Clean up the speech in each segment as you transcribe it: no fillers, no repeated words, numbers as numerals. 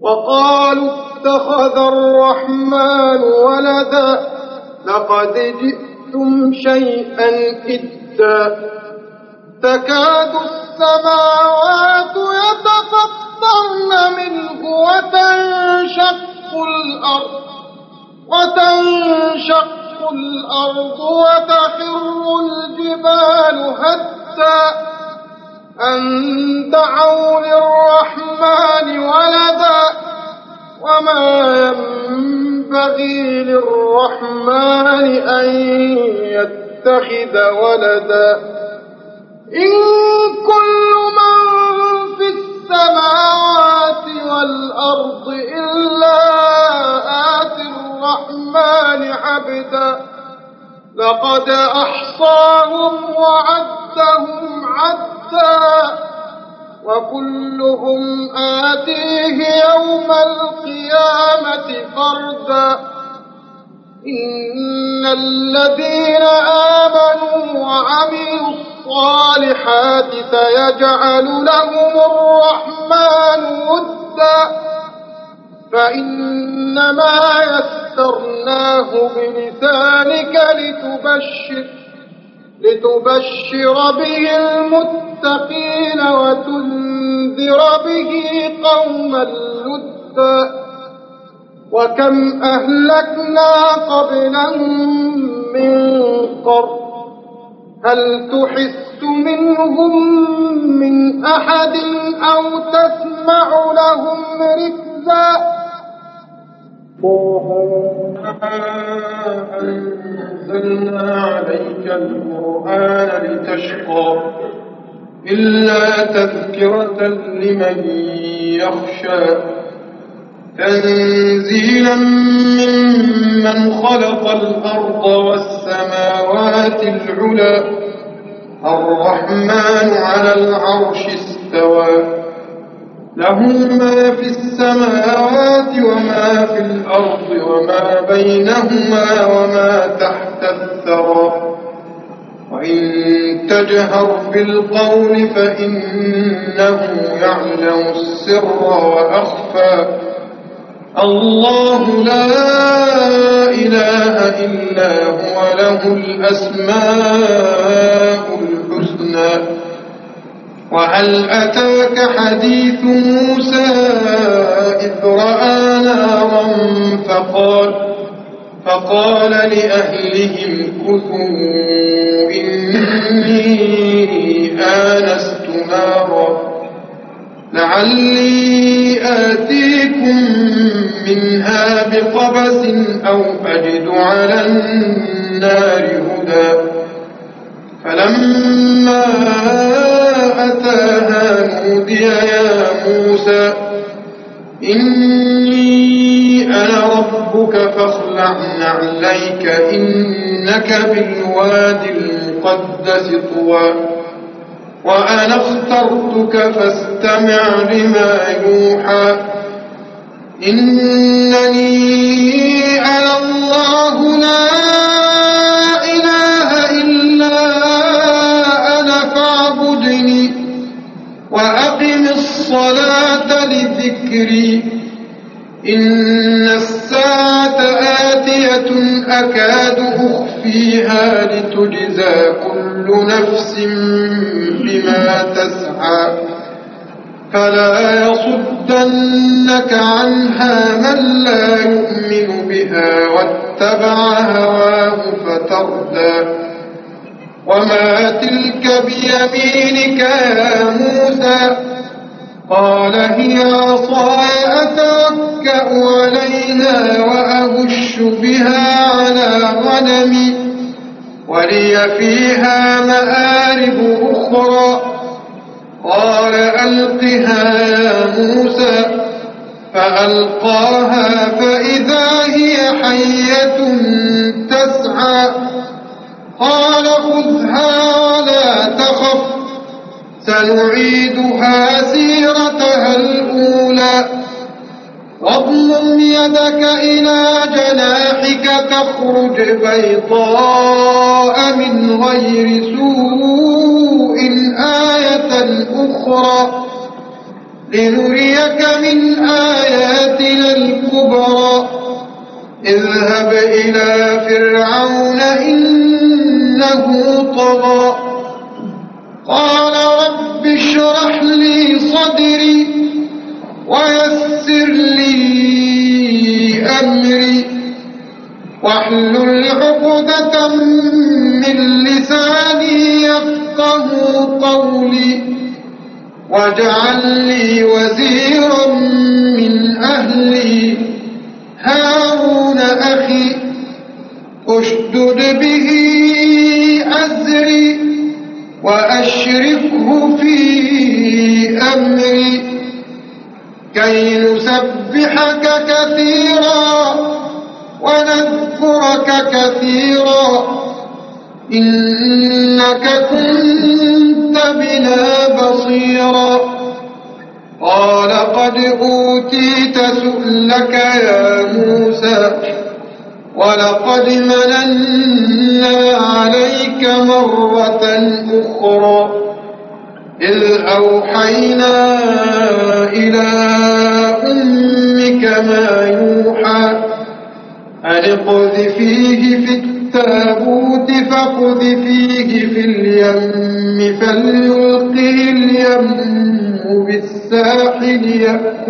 وقالوا اتخذ الرحمن ولدا لقد جئتم شيئا إدا تكاد السماوات يتفطرن منه وتنشق الأرض وتخر الجبال هدا أن دعوا للرحمن ولدا وما ينبغي للرحمن أن يتخذ ولدا إن كل من في السماوات والأرض إلا آتي الرحمن عبدا لقد أحصاهم وعدهم عدا وكلهم آتيه يوم القيامة فردا إن الذين آمنوا وعملوا الصالحات سيجعل لهم الرحمن ودا فإنما يسرناه بلسانك لتبشر به المتقين وتنذر به قوما لدا وكم أهلكنا قبلهم من قرن هل تحس منهم من أحد أو تسمع لهم ركزا أنزلنا عليك القرآن لتشقى إلا تذكرة لمن يخشى تنزيلا ممن خلق الأرض والسماوات العلى الرحمن على العرش استوى له ما في السماوات وما في الأرض وما بينهما وما تحت الثرى وإن تجهر بالقول فإنه يعلم السر وأخفى الله لا إله إلا هو له الأسماء الحسنى وهل أتاك حديث موسى إذ رأى نارا فقال لأهلهم كثوا إني آنست نارا لعلي آتيكم منها بقبس أو أجد على النار هدى فلما أتاها نودي يا موسى إني أنا ربك فاخلع نعليك إنك بالوادي المقدس طوى وأنا اخترتك فاستمع لما يوحى إنني أنا الله لا إله إلا أنا فاعبدني وأقم الصلاة لذكري إن الساعة آتية أكاد أخفيها لتجزى كل نفس بما تسعى فلا يصدنك عنها من لا يؤمن بها واتبع هواه فتردى وما تلك بيمينك يا موسى قال هي عصاي أتوكأ عليها وأهش بها على غنمي ولي فيها مآرب أخرى قال ألقها يا موسى فألقاها فإذا هي حية تسعى قال خذها ولا تخف سنعيدها سيرتها الأولى واضمم يدك إلى جناحك تخرج بيضاء من غير سوء آية أخرى لنريك من آيات اذهب إلى فرعون إنه طغى قال رب اشرح لي صدري ويسر لي أمري واحلل عقدة من لساني يفقه قولي واجعل لي وزيرا من أهلي هارون أخي اشدد به أزري وأشركه في أمري كي نسبحك كثيرا ونذكرك كثيرا إنك كنت بنا بصيرا قال قد أوتيت سؤلك يا موسى ولقد مننا عليك مرة أخرى إذ أوحينا إلى أمك ما يوحى أن اقذفيه في التابوت فاقذفيه في اليم فليلقه اليم بالساحل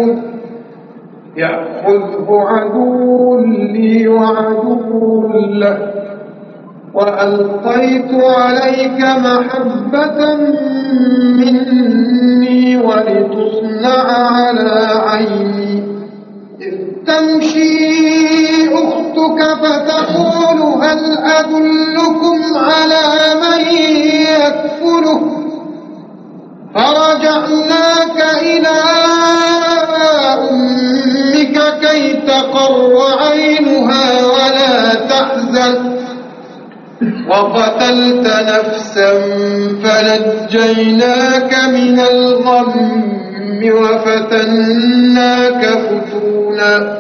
يأخذه عدو لي وعدو له وألقيت عليك محبة مني ولتصنع على عيني إذ تمشي أختك فتقول هل أدلكم على من يكفله فرجعناك إلى أمك كي تقر عينها ولا تحزن وقتلت نفسا فنجيناك من الغم وفتناك فتونا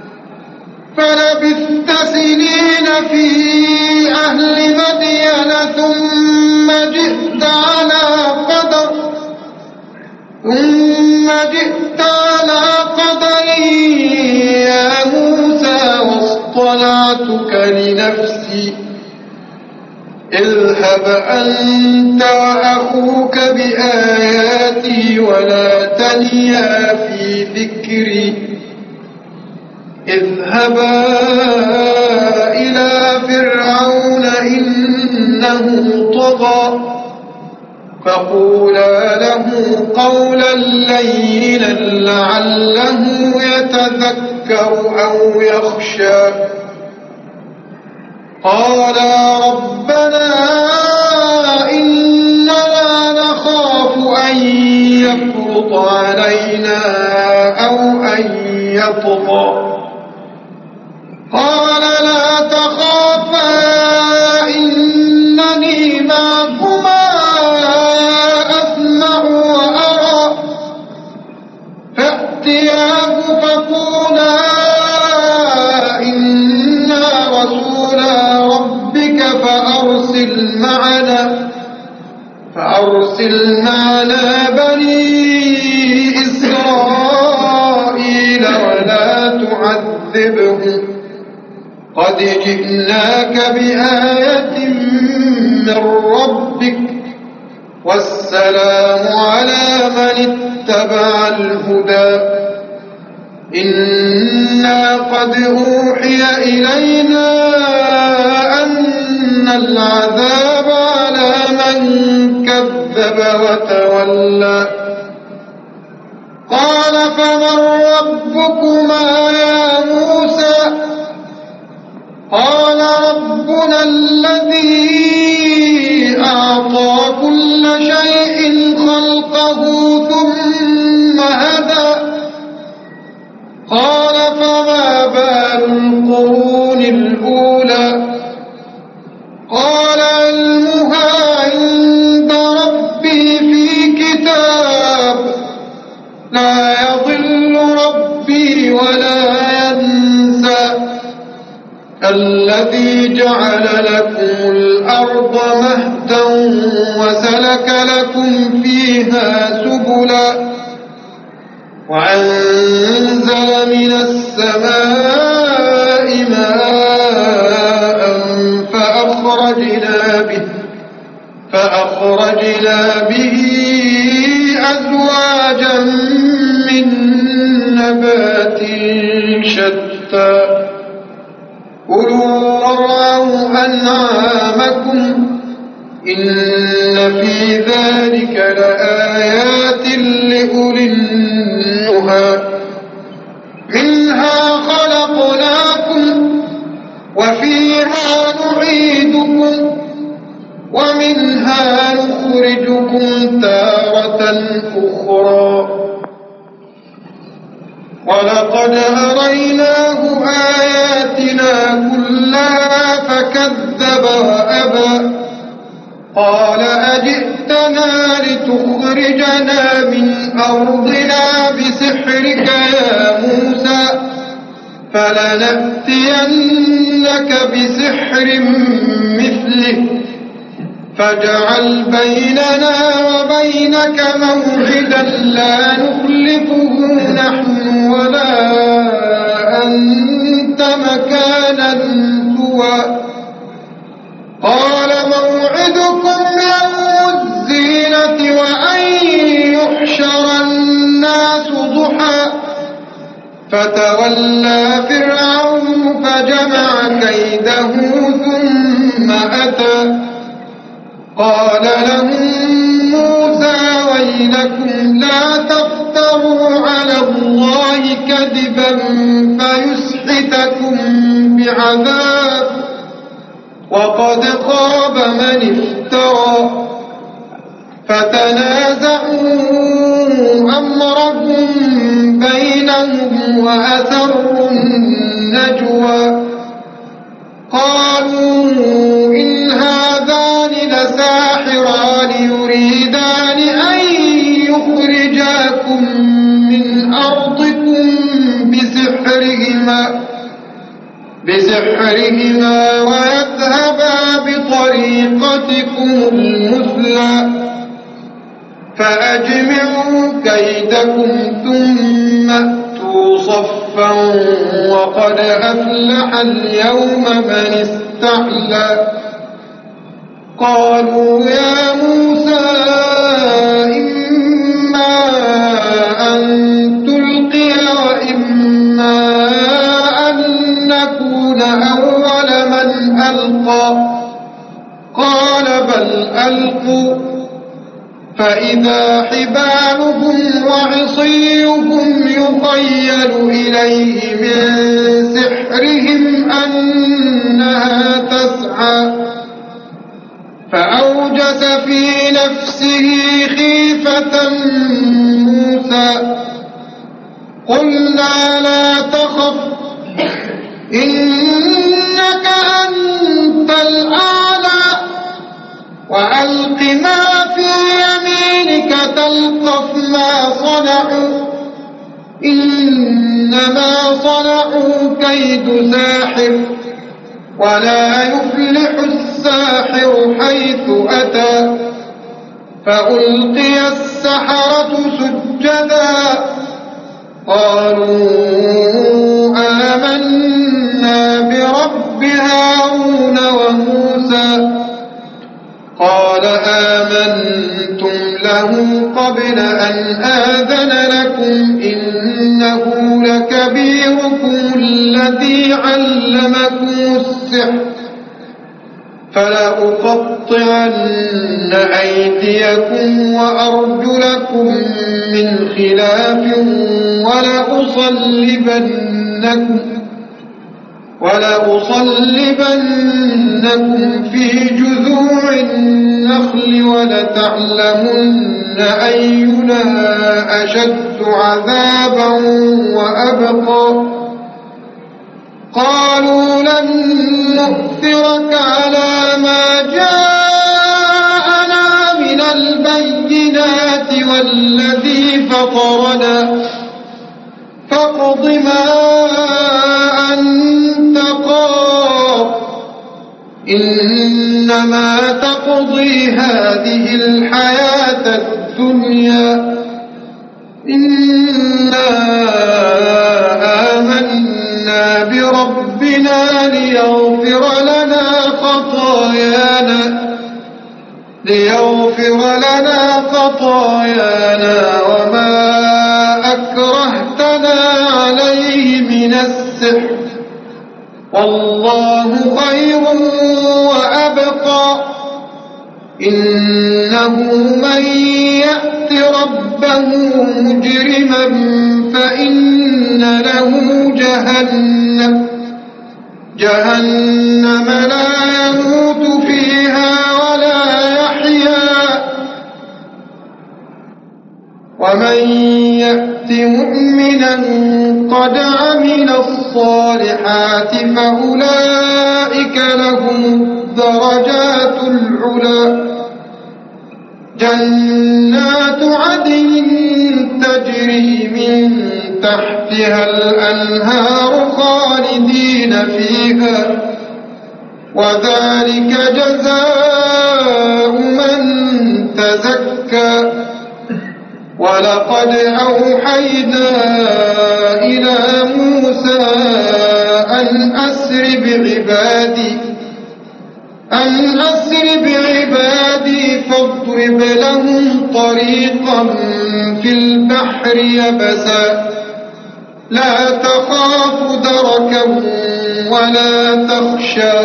فلبثت سنين في أهل مدين ثم جئت على قدر يا موسى واصطنعتك لنفسي اذهب أنت وأخوك بآياتي ولا تنيا في ذكري اذهبا إلى فرعون إنه طغى فقولا له قولا لينا لعله يتذكر أو يخشى قالا ربنا إننا نخاف أن يفرط علينا أو أن يطغى قال لا تخافا إنني معكما أسمع وأرى فأتياه فقولا إنا رسولا ربك فأرسل معنا بني إسرائيل ولا تعذبهم قد جئناك بآية من ربك والسلام على من اتبع الهدى إنا قد أوحي إلينا أن العذاب على من كذب وتولى قال فمن ربكما يا موسى قال ربنا الذي أعطى كل شيء خلقه ثم هدى قال فما بال القرون الأولى قال علمها عند ربي في كتاب لا يضل ربي ولا ينسى الذي جعل لكم الأرض مهدا وسلك لكم فيها سبلا وأنزل من السماء ماء فأخرجنا به أزواجا من نبات شتى كلوا وارعوا أنعامكم إن في ذلك لآيات لأولي النهى منها خلقناكم وفيها نعيدكم ومنها نخرجكم تارة أخرى ولقد أريناه آياتنا كلها فكذب وأبى قال أجئتنا لتخرجنا من أرضنا بسحرك يا موسى فلنأتينك بسحر مثله فاجعل بيننا وبينك موعدا لا نخلفه نحن ولا أنت مكانا سوى قال موعدكم يوم الزينة وأن يحشر الناس ضحى فتولى فرعون فجمع كيده ثم أتى قال لهم موسى ويلكم لا تفتروا على الله كذبا فيسحتكم بعذاب وقد خاب من افترى فتنازعوا أمرهم بينهم وأسروا النجوى قالوا إن هذان لساحران يريدان أن يخرجاكم من أرضكم بسحرهما ويذهبا بطريقتكم المثلى فأجمعوا كيدكم ثم أتوا صفا وقد أفلح اليوم من استعلى قالوا يا موسى إما أن تلقي وإما أن نكون أول من ألقى قال بل ألقوا فإذا حبالهم وعصيهم يخيل إليه من سحرهم أنها تسعى فأوجس في نفسه خيفة موسى قلنا لا تخف إنك أنت الأعلى وألق ما في يمينك تلقف ما صنعوا إنما صنعوا كيد ساحر ولا يفلح الساحر حيث أتى فألقي السحرة سجدا قالوا آمنا برب هارون وموسى قال آمنتم له قبل أن آذن لكم إنه لكبيركم الذي علمكم السحر فلأقطعن أيديكم وأرجلكم من خلاف ولأصلبنكم في جذوع النخل ولتعلمن أينا أشد عذابا وأبقى قالوا لن نؤثرك على ما جاءنا من البينات والذي فطرنا فاقض ما أنت قاض إنما تقضي هذه الحياة الدنيا إنا آمنا بربنا ليغفر لنا ليغفر لنا خطايانا وما أكرهتنا عليه من السحر والله خير وأبقى إنه من يأت ربه مجرما فإن له جهنم لا يموت فيها ولا يحيا ومن يأت مؤمنا قد عمل الصالحات فأولئك لهم الدرجات العلى جنات عدن تجري من تحتها الأنهار خالدين فيها وذلك جزاء من تزكى ولقد أوحينا إلى موسى أن أسر بعبادي فاضرب لهم طريقا في البحر يبسا لا تخاف دركا ولا تخشى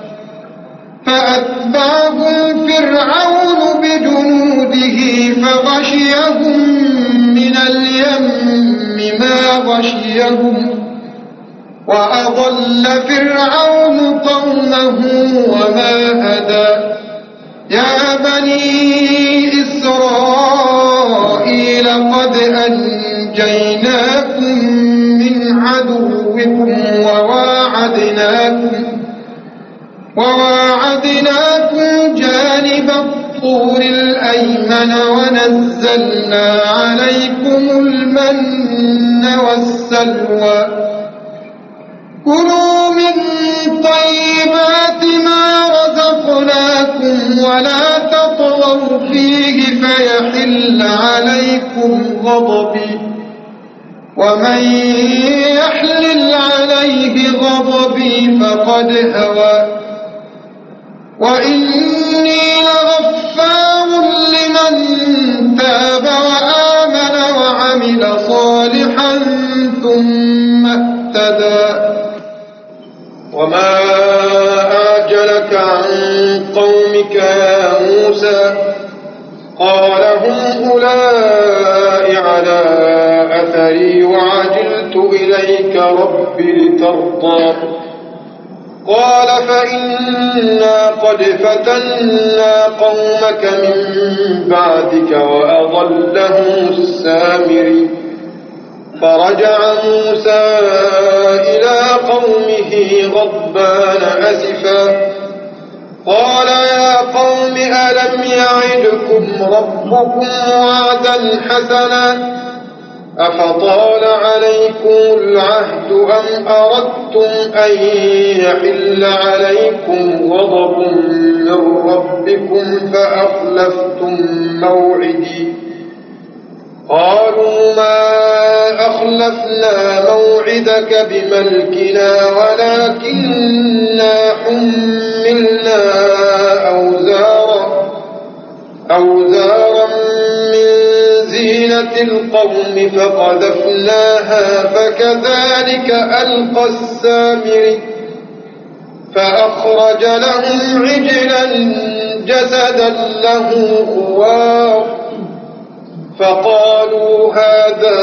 فأتبعهم فرعون بجنوده فغشيهم من اليم ما غشيهم وأضل فرعون قومه وما هدى يا بني إسرائيل قد أنجيناكم من عدوكم وواعدناكم جانب الطور الأيمن ونزلنا عليكم المن والسلوى كلوا من طيبات ما رزقناكم ولا تطغوا فيه فيحل عليكم غضبي ومن يحلل عليه غضبي فقد هوى وإني لغفار لمن تاب وآمن وعمل صالحا ثم اهتدى وما أعجلك عن قومك يا موسى قال هم أولئك على أثري وعجلت إليك رب لترضى قال فإنا قد فتنا قومك من بعدك وأضلهم السامري فرجع موسى إلى قومه غضبان أسفا قال يا قوم ألم يعدكم ربكم وعدا حسنا أفطال عليكم العهد أم أردتم أن يحل عليكم غضب من ربكم فأخلفتم موعدي قالوا ما أخلفنا موعدك بملكنا ولكننا حملنا أوزارا من زينة القوم فقذفناها فكذلك ألقى السامري فأخرج لهم عجلا جسدا له خوار فقالوا هذا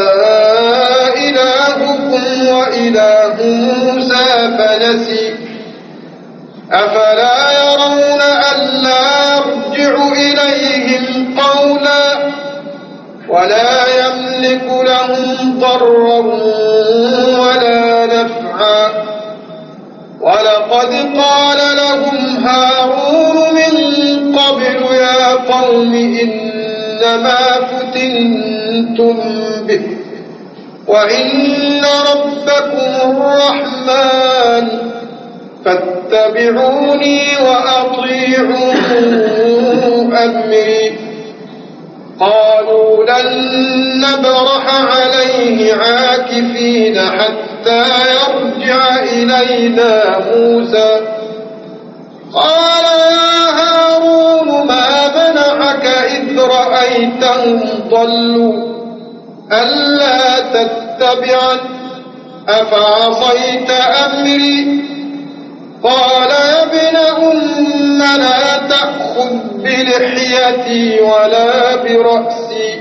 إلهكم وإله موسى فنسي أفلا يرون ألا يرجع إليهم قولا ولا يملك لهم ضرا ولا نفعا ولقد قال لهم هارون من قبل يا قوم إنما فتنتم به وإن ربكم الرحمن فاتبعوني وأطيعوا أمري قالوا لن نبرح عليه عاكفين حتى يرجع إلينا موسى قال يا هارون هارون ما منعك إذ رأيتهم ضلوا ألا تتبعن أفعصيت أمري قال يا ابن أم لا تأخذ بلحيتي ولا برأسي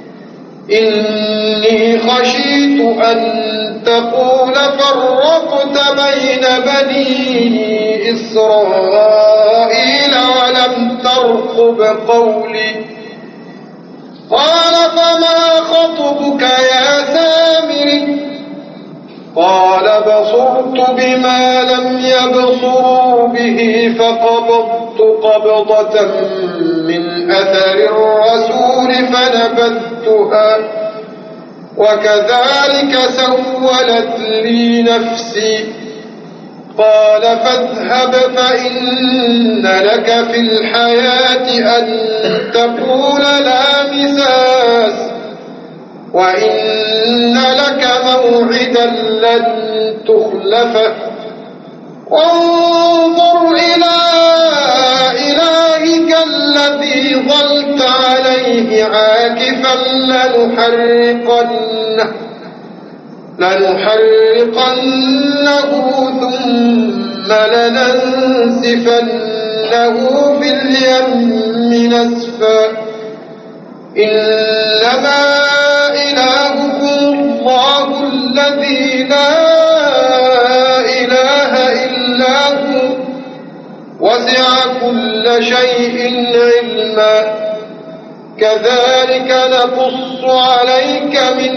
إني خشيت أن تقول فرقت بين بني إسرائيل ولم ترقب قولي قال فما خطبك يا سامري قال بصرت بما لم يبصروا به فقبضت قبضة من أثر الرسول فنبذتها وكذلك سولت لي نفسي قال فاذهب فإن لك في الحياة أن تقول لا مساس وإن لك موعدا لن تخلفه وانظر إلى إلهك الذي ظلت عليه عاكفا لنحرقنه ثم لننسفنه في اليم نسفا إنما إلهكم الله الذي لا إله إلا هو وسع كل شيء علما كذلك نقص عليك من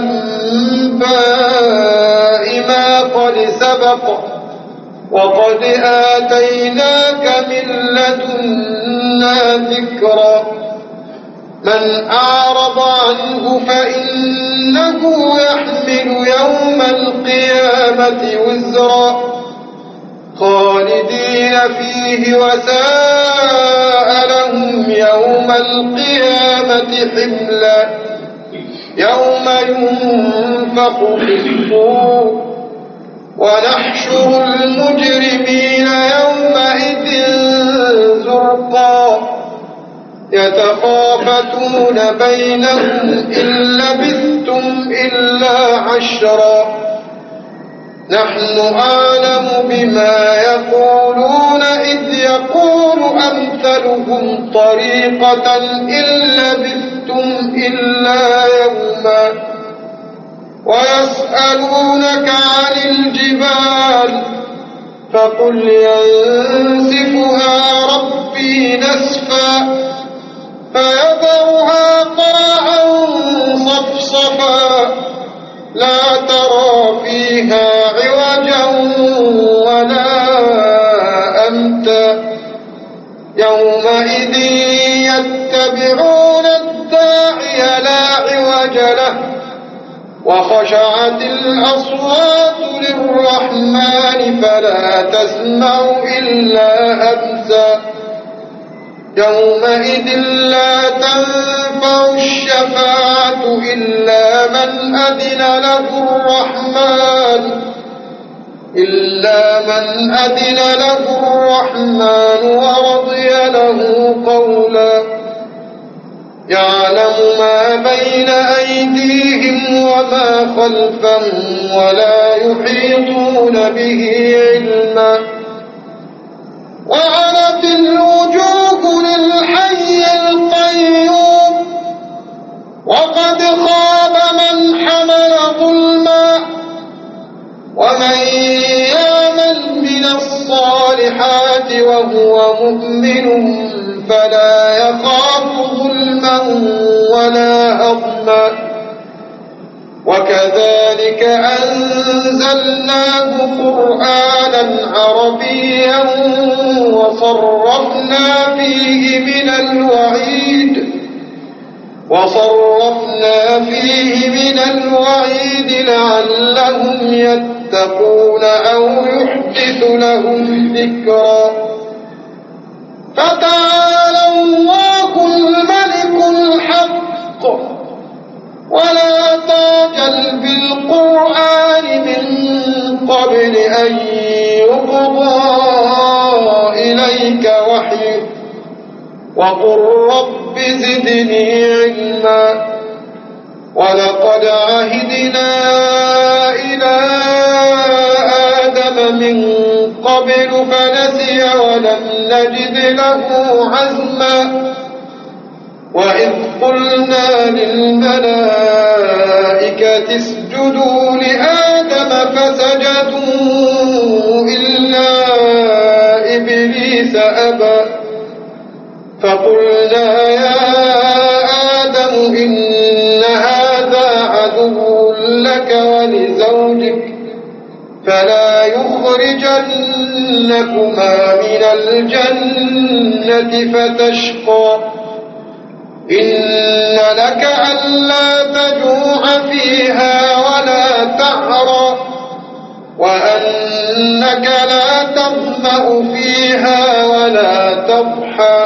أنباء ما قد سبق وقد آتيناك من لدنا ذكرا من أعرض عنه فإنه يحمل يوم القيامة وزرا خالدين فيه وساء لهم يوم القيامة حملا يوم ينفخ في الصور ونحشر المجرمين يومئذ زرقا يتخافتون بينهم إن لبثتم إلا عشرا نحن أعلم بما يقولون إذ يقول أمثلهم طريقة إن لبثتم إلا يوما ويسألونك عن الجبال فقل ينسفها ربي نسفا فيذرها قاعا صفصفا لا ترى فيها عوجا ولا أمتا يومئذ يتبعون الداعي لا عوج له وخشعت الأصوات للرحمن فلا تسمع إلا همسا يومئذ لا تنفع الشفاعة إلا من أذن له الرحمن ورضي له قولا يعلم ما بين أيديهم وما خلفهم ولا يحيطون به علما وعنت الوجوه للحي القيوم وقد خاب من حمل ظلما ومن يعمل من الصالحات وهو مؤمن فلا يخاف ظلما ولا هضما وكذلك أنزلناه قرآنا عربيا وصرفنا فيه من الوعيد لعلهم يتقون أو يحدث لهم ذكرا فتعالى الله الملك الحق ولا تعجل بالقرآن من قبل أن يقضى إليك وحيه وقل رب زدني علما ولقد عهدنا إلى آدم من قبل فنسي ولم نجد له عزما وإذ قلنا للملائكة اسجدوا لآدم فسجدوا إلا إبليس أبى فقلنا يا آدم إن هذا عدو لك ولزوجك فلا يخرجنكما من الجنة فتشقى إن لك ألا تجوع فيها ولا تعرى وأنك لا تظمأ فيها ولا تضحى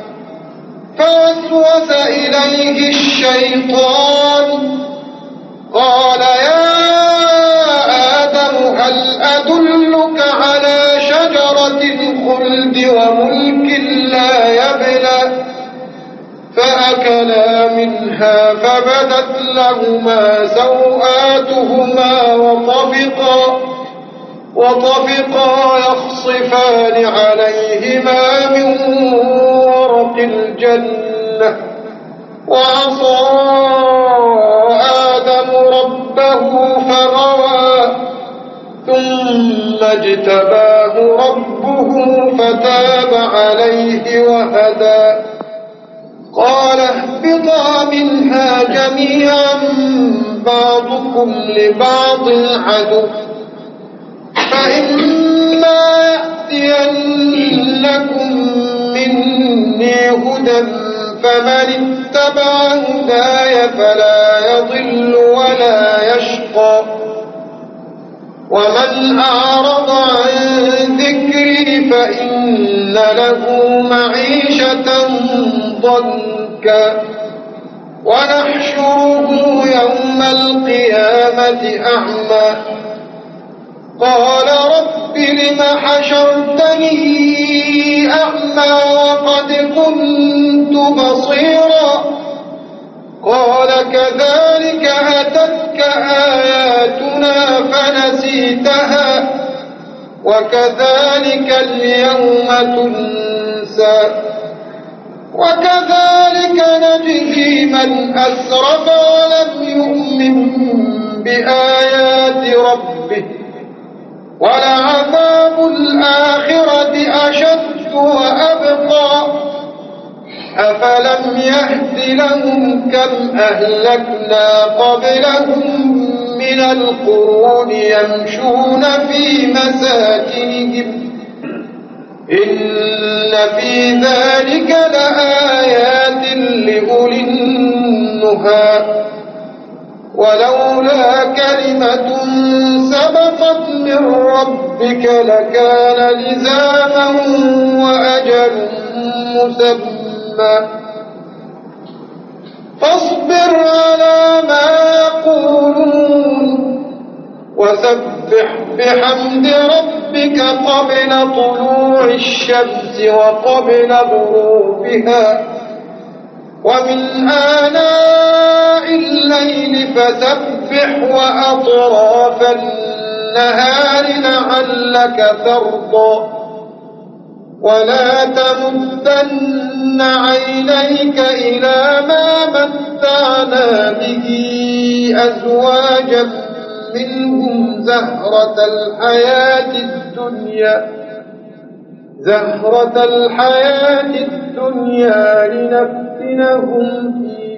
فوسوس إليه الشيطان قال يا آدم هل أدلك على شجرة الخلد وملك لا يبلى فأكلا منها فبدت لهما سوآتهما وطفقا يخصفان عليهما من ورق الجنة وعصى آدم ربه فغوى ثم اجتباه ربه فتاب عليه وهدى قال اهبطا منها جميعا بعضكم لبعض عدو فإما يأتينكم مني هدى فمن اتبع هداي فلا يضل ولا يشقى ومن أعرض عن ذكري فإن له معيشة ضنكا ونحشره يوم القيامة أعمى قال رب لم حشرتني أعمى وقد كنت بصيرا قال كذلك أتتك آياتنا فنسيتها وكذلك اليوم تنسى وكذلك نجزي من أسرف ولم يؤمن بآيات ربه ولعذاب الآخرة أشد وأبقى أفلم يهد لهم كم أهلكنا قبلهم من القرون يمشون في مساكنهم إن في ذلك لآيات لأولي النهى ولولا كلمة سبقت من ربك لكان لزاما وأجل مسمى فاصبر على ما يقولون وسبح بحمد ربك قبل طلوع الشمس وقبل غروبها ومن آناء الليل فسبح وأطراف النهار لعلك ترضى ولا تمدن عينيك إلى ما متعنا به أزواجا منهم زهرة الحياة الدنيا لنفتنهم فيه